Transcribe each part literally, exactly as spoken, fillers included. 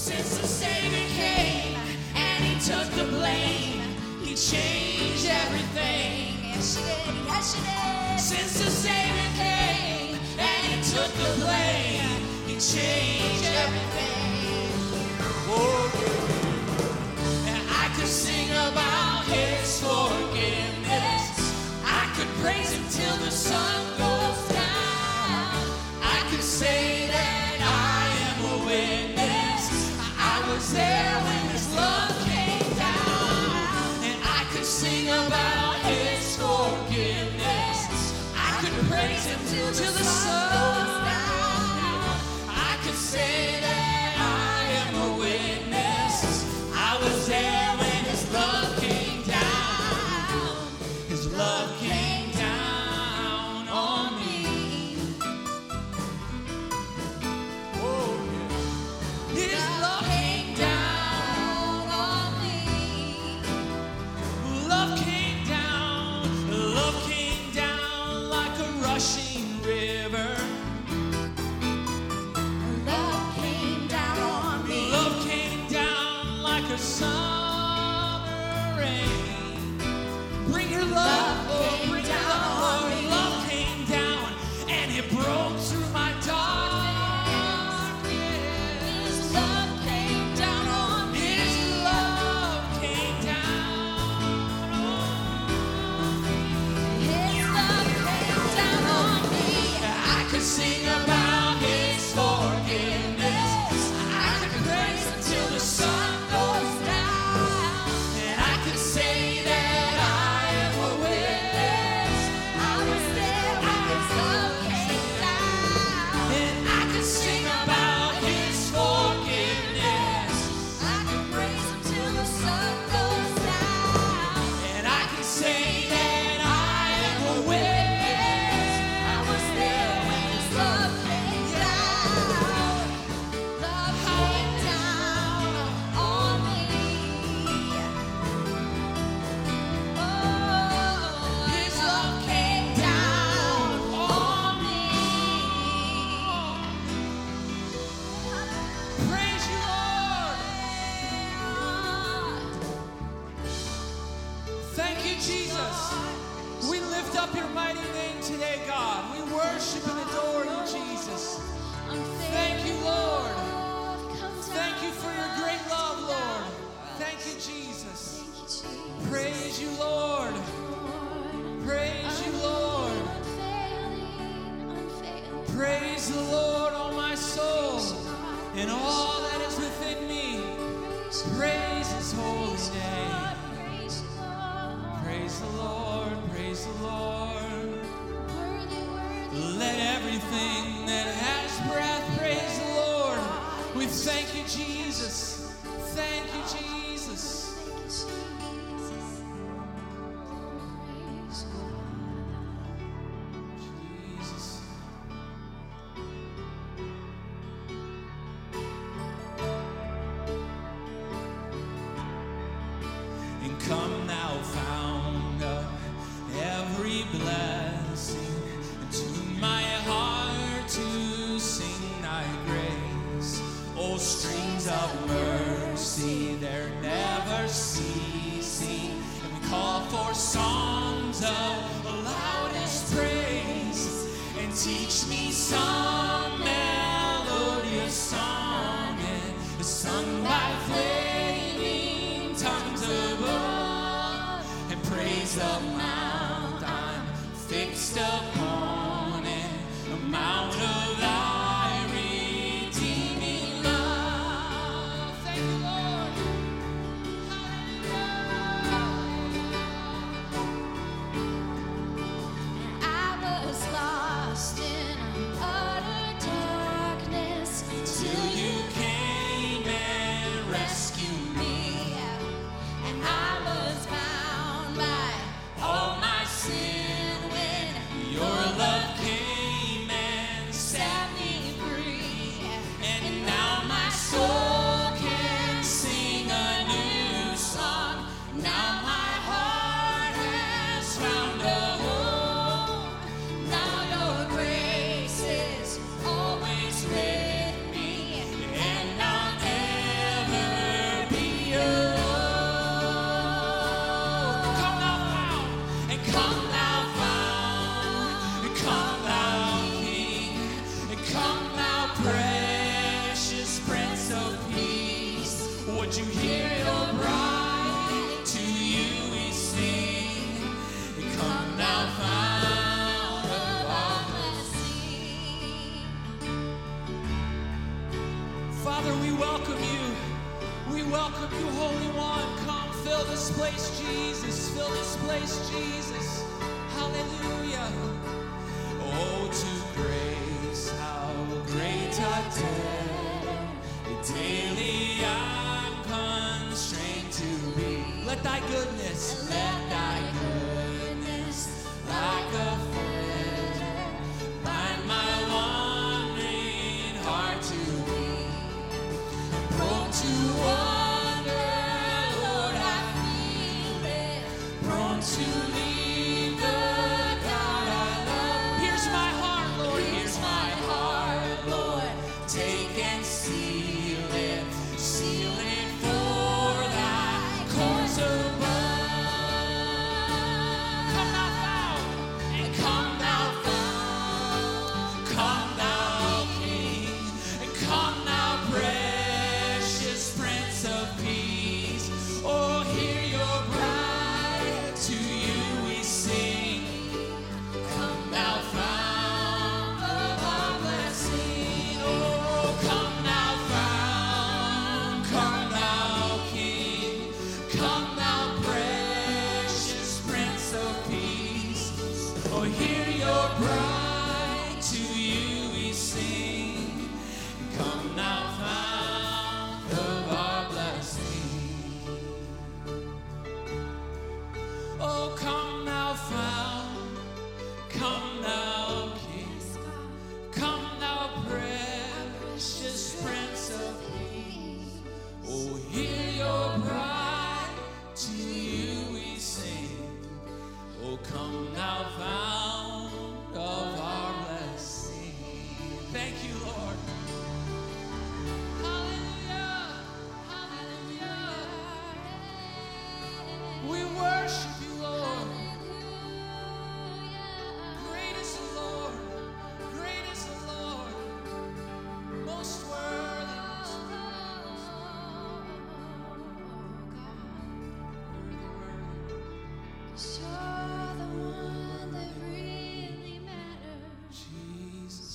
Since the Savior came and he took the blame, he changed everything. Yes, he did. Yes, he did. Since the Savior came and he took the blame, he changed everything. Oh, and I could sing about his forgiveness. I could praise him till the sun goes down. I could say that I am a witness. I was there when his love came down. And I could sing about his forgiveness. I could praise him till, till the sun goes down. I could say that I am a witness. I was there when his love came down. His love came down on me. Oh, yeah. His love came down on me. Love came down. Love came down like a rushing river. Love came down on me. Love came down like a summer rain. Bring your love, oh, bring your love, Lord. Love came down and it broke through my darkness. His love came down on me. His love came down on me. His love came down on me. I could sing about his forgiveness. I could praise him till the sun goes down. And I could say that I am a witness. I was there when his love came down. And I could sing about his forgiveness. I could praise him till the sun goes down. And I could say that I am a witness. I was there when his love came down. Love came down on me. Oh, his love came down on me. Praise you, Lord. Thank you, Jesus. We lift up your mighty name today, God. We worship and adore you, Jesus. Thank you, Lord. Thank you for your great love, Lord. Thank you, Jesus. Praise you, Lord. Praise you, Lord. Praise the Lord, all my soul, and all that is within me. Praise his holy name. Praise the Lord, praise the Lord. Let everything that has breath praise the Lord. We thank you, Jesus. Thank you, Jesus. Jesus. And come now, found of every blessing, and tune my heart to sing thy grace. Oh, streams of mercy, they're never ceasing, and we call for songs of loudest praise. And teach me some melodious song, and sung by flaming tongues above, and praise the mount I'm fixed upon, and a mount of thy redeeming love. Thank you, Lord. Hallelujah. I was lost in a Father, we welcome you. We welcome you, Holy One. Come, fill this place, Jesus. Fill this place, Jesus. Hallelujah. Oh, to grace, how great our debt. Daily I'm constrained to be. Let thy goodness, let thy goodness, like a friend, bind my wandering heart to thee. Prone to wander, Lord, I feel it. Prone to leave the God I love. Here's my heart, Lord. Here's my heart, Lord. Take and seal it. Seal it for thy cause above. Come thou found, and come thou found. Come thou King, and come thou precious Prince of Peace. Oh, hear your bride, to you we sing. Come thou fount of our blessing. Oh, come thou fount, come thou King, come thou precious Prince of Peace. Oh, hear your bride, to you we sing. Come thou fount of our blessing. Oh, come thou fount, come thou King, come thou precious Prince of Peace. Oh, hear your bride, to you we sing. Oh, come thou fount of our blessing. Thank you, Lord. Hallelujah, hallelujah. We worship you, Lord. Great is the Lord, great is the Lord, most worthy, most You're the one that really matters. Jesus.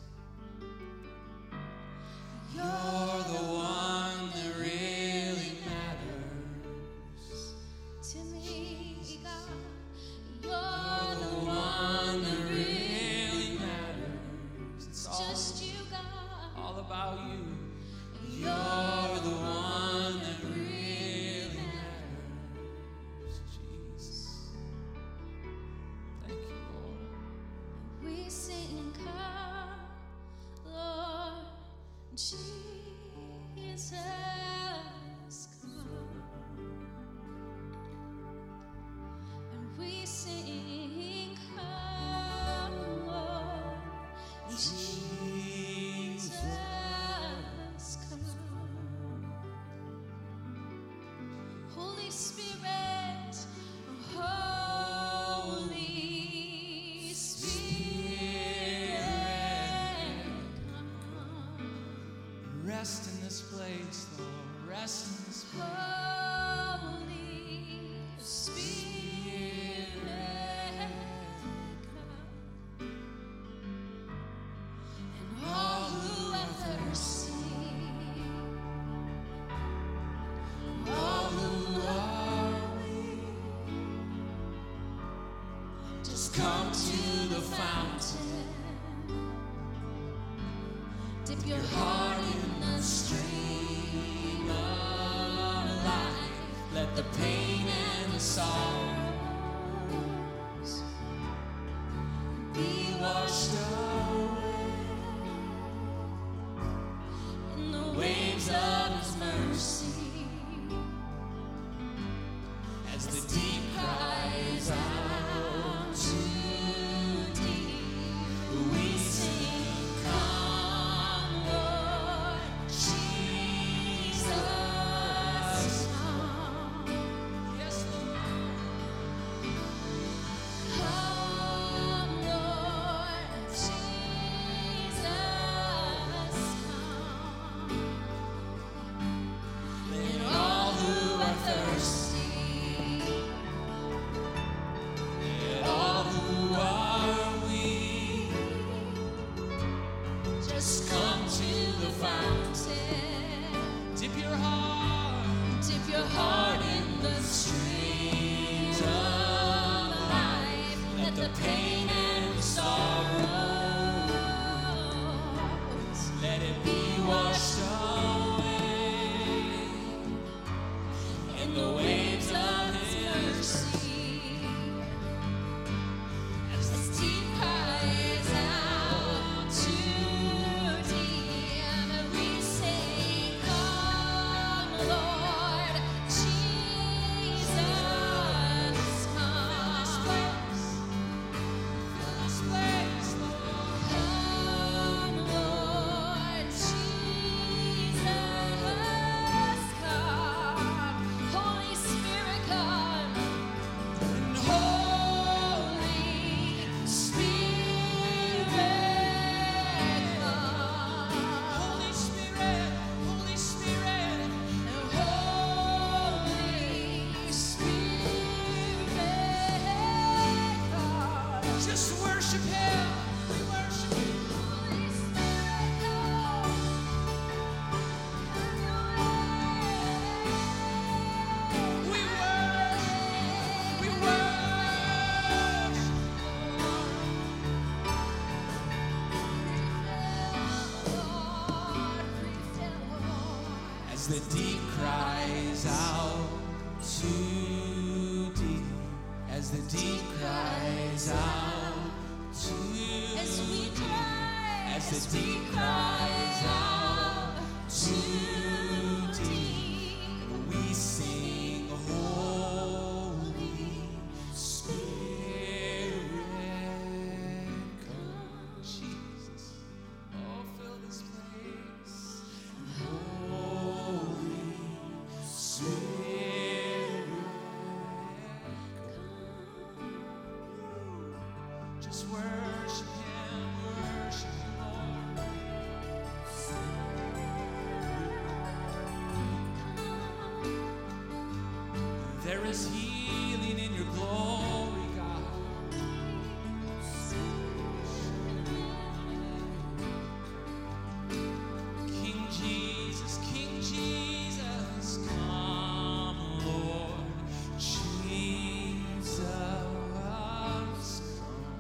You're the one that really matters. To me, God, You're you're the one that really matters. It's all, just you, God. all about you. You're the one that really matters. Jesus. Thank you, Lord. We sing, come, Lord Jesus, come. And we sing, come, Lord Jesus, come. Holy Spirit, Holy Spirit, come. Rest in this place, Lord. Rest in this place. Holy Spirit, come. And all who are thirsty, all who are weak, just come to the fountain. Dip your heart in the stream of life. Let the pain and the sorrows Be washed away in the waves of His mercy. as the deep cries out. To deep, we sing, come, Lord As the deep cries out to deep, as the deep cries out to As we cry, as the deep cries out to deep, we sing, Holy Spirit, come, Jesus, oh, fill this place, Holy Spirit, come. Just worship Him, worship Him, Lord. There is healing in your glory, God. King Jesus, King Jesus, come, Lord Jesus, come.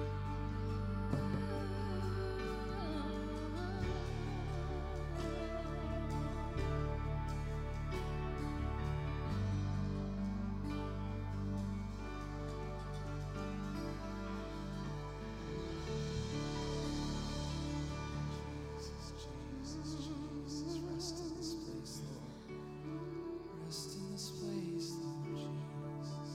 Jesus, Jesus, Jesus, rest in this place, Lord. Rest in this place, Lord Jesus.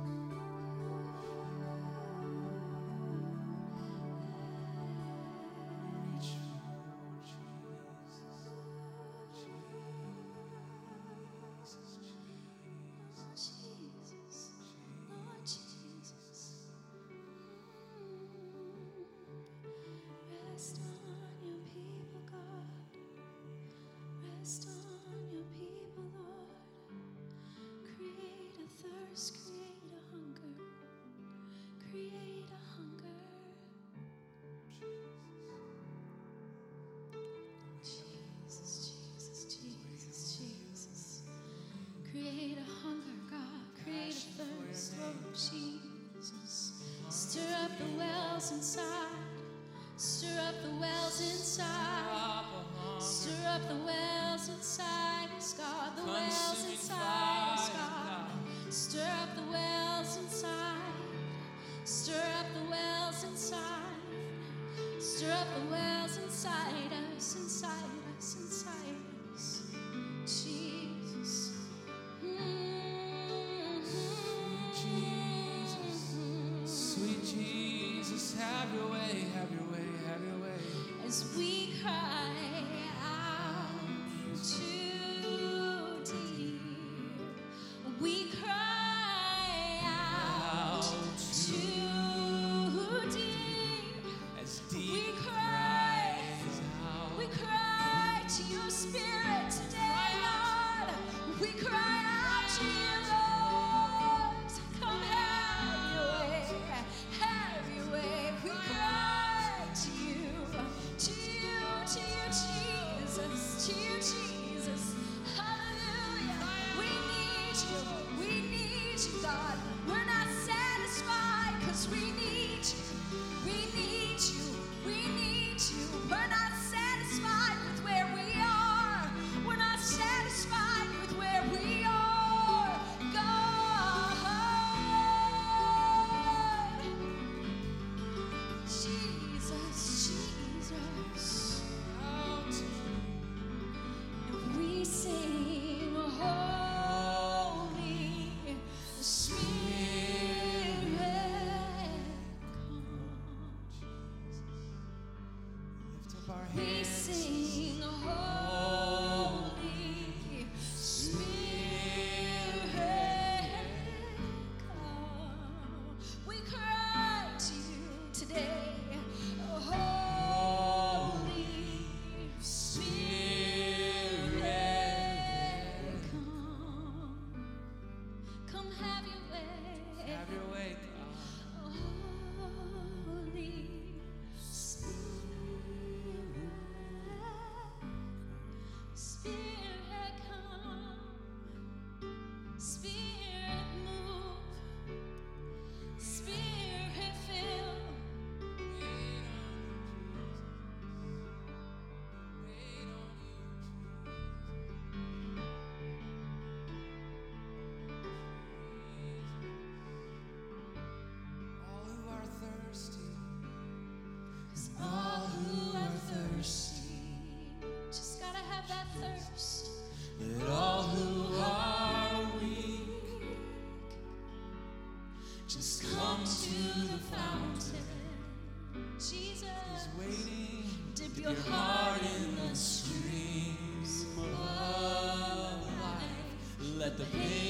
Reach for you, Lord Jesus. Jesus, Jesus, Jesus, Lord Jesus. Rest on your people, God. Rest on your people, Lord. Create a thirst, create a hunger. Create a hunger. Jesus, Jesus, Jesus, Jesus. Create a hunger, God. Create a thirst, Lord Jesus. Stir up the wells inside. Stir up the wells inside. Stir up the wells inside us, God. The wells inside us, God. Stir up the wells inside. Stir up the wells inside. Stir up the wells inside us, inside us, inside us. Jesus. Sweet Jesus, have your way, have your way, have your way. As we cry out to deep, we cry out to deep. As We deep cry, cries out. we cry to your Spirit today, Lord. We cry out to you, Lord. Come have your way, have your way. We cry to you, to you, to you, Jesus, to you, Jesus. Hallelujah. We need you, we need you, God. We're not satisfied because we need you. We need you, we need you. We're not satisfied with where we are. We're not satisfied with where we are, God. Jesus, Jesus. And we sing, Holy Spirit, come. Lift up our We hands. sing, Holy Spirit, come. We cry to you today, Holy Spirit, thirst. Let all who are weak just come to the fountain. Jesus, He's waiting. dip Dip your your heart heart in the streams of life. Let the pain